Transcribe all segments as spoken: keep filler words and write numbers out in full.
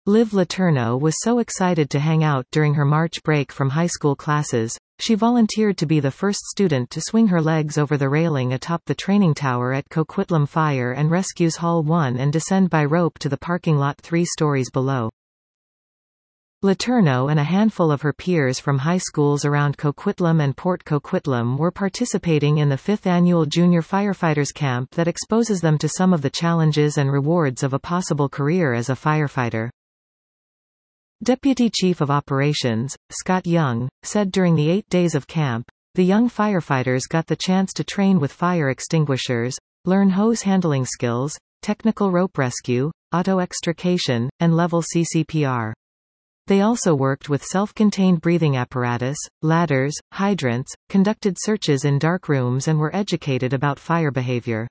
Liv Letourneau was so excited to hang out during her March break from high school classes, she volunteered to be the first student to swing her legs over the railing atop the training tower at Coquitlam Fire and Rescue's Hall one and descend by rope to the parking lot three stories below. Letourneau and a handful of her peers from high schools around Coquitlam and Port Coquitlam were participating in the fifth annual Junior Firefighters Camp that exposes them to some of the challenges and rewards of a possible career as a firefighter. Deputy Chief of Operations, Scott Young, said during the eight days of camp, the young firefighters got the chance to train with fire extinguishers, learn hose handling skills, technical rope rescue, auto extrication, and level C C P R. They also worked with self-contained breathing apparatus, ladders, hydrants, conducted searches in dark rooms and were educated about fire behavior.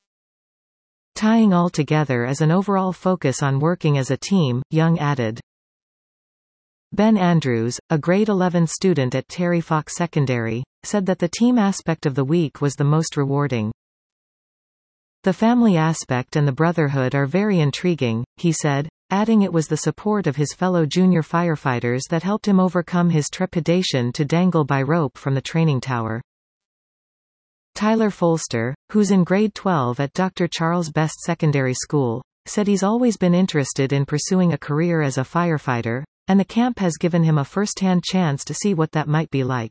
Tying all together is an overall focus on working as a team, Young added. Ben Andrews, a grade eleven student at Terry Fox Secondary, said that the team aspect of the week was the most rewarding. The family aspect and the brotherhood are very intriguing, he said, adding it was the support of his fellow junior firefighters that helped him overcome his trepidation to dangle by rope from the training tower. Tyler Folster, who's in grade twelve at Doctor Charles Best Secondary School, said he's always been interested in pursuing a career as a firefighter, and the camp has given him a first-hand chance to see what that might be like.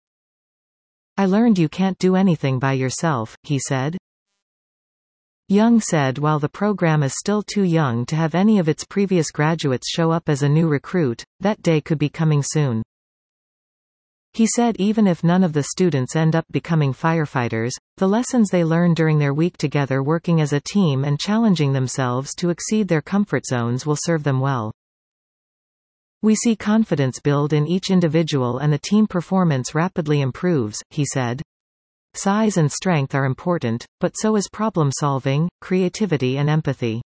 I learned you can't do anything by yourself, he said. Young said while the program is still too young to have any of its previous graduates show up as a new recruit, that day could be coming soon. He said even if none of the students end up becoming firefighters, the lessons they learn during their week together working as a team and challenging themselves to exceed their comfort zones will serve them well. We see confidence build in each individual and the team performance rapidly improves, he said. Size and strength are important, but so is problem solving, creativity and empathy.